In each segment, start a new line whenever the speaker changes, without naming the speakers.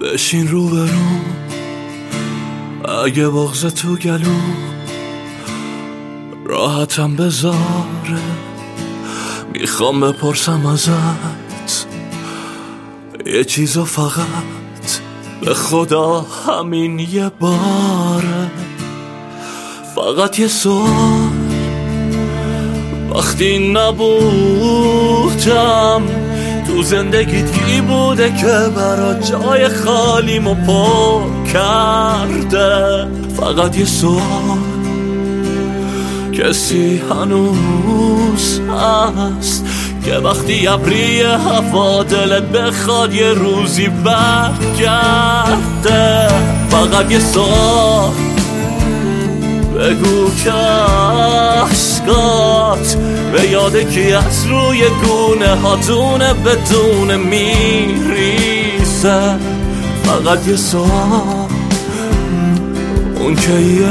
بشین رو برو، اگه بغض تو گلو راحتم بذاره. میخوام بپرسم ازت یه چیزو، فقط به خدا همین یه باره. فقط یه سوال، وقتی نبودم تو زندگیت کی بوده که برا جای خالیمو پر کرده؟ فقط یه سوال، کسی هنوز هست که وقتی ابری هوا دلت بخواد یه روزی برگرده؟ فقط یه سوال، بگو که عشقات به یاد کی از روی گونه هاتونه بدون میریزه. فقط یه سوال، اون که یه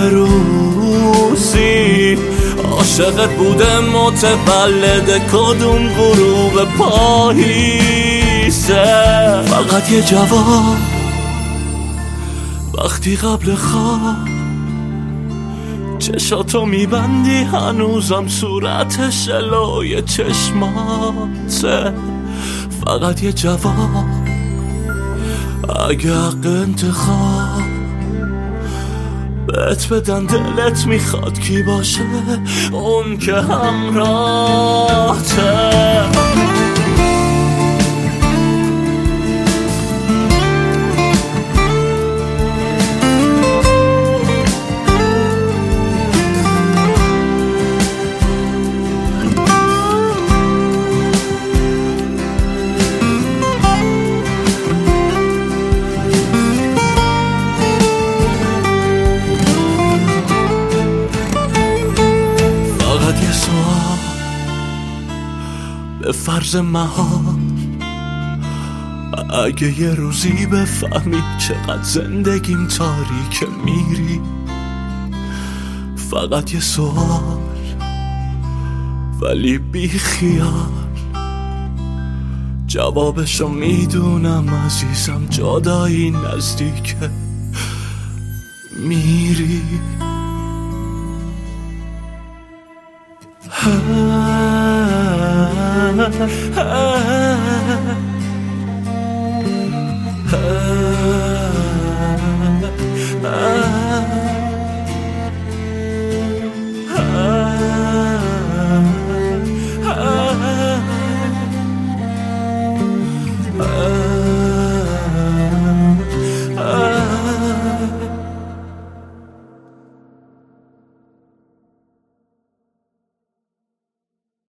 روزی عاشقت بوده متولد کدوم غروب پاییزه. فقط یه جواب، وقتی قبل خواب چشاتو میبندی هنوزم صورت شلوی چشماته. فقط یه جواب، اگه حق انتخاب بهت بدن دلت میخواد کی باشه اون که همراهته؟ به فرض محال اگه یه روزی بفهمی چقدر زندگیم تاریکه میری، فقط یه سوال ولی بی خیال، جوابشو میدونم عزیزم، جدایی نزدیکه میری.